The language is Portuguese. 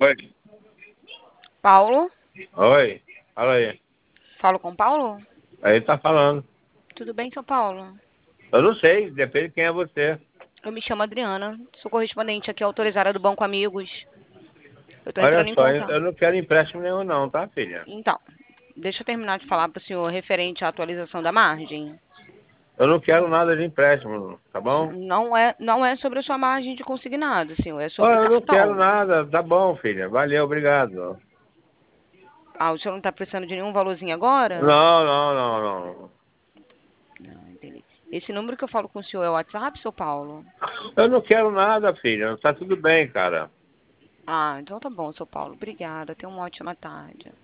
Oi. Paulo? Oi. Fala aí. Falo com Paulo? Aí tá falando. Tudo bem, seu Paulo? Eu não sei, depende de quem é você. Eu me chamo Adriana, sou correspondente aqui autorizada do Banco Amigos. Eu tô Olha entrando em só, contato. eu não quero empréstimo nenhum não, tá, filha? Então, deixa eu terminar de falar para o senhor referente à atualização da margem. Eu não quero nada de empréstimo, tá bom? Não é sobre a sua margem de consignado, senhor, é sobre Olha, eu não quero cartão. nada. Tá bom, filha. Valeu, obrigado. Ah, o senhor não está precisando de nenhum valorzinho agora? Não, não, não, não. Não, entendi. Esse número que eu falo com o senhor é o WhatsApp, seu Paulo? Eu não quero nada, filha. Tá tudo bem, cara. Ah, então tá bom, seu Paulo. Obrigada. Tenha uma ótima tarde.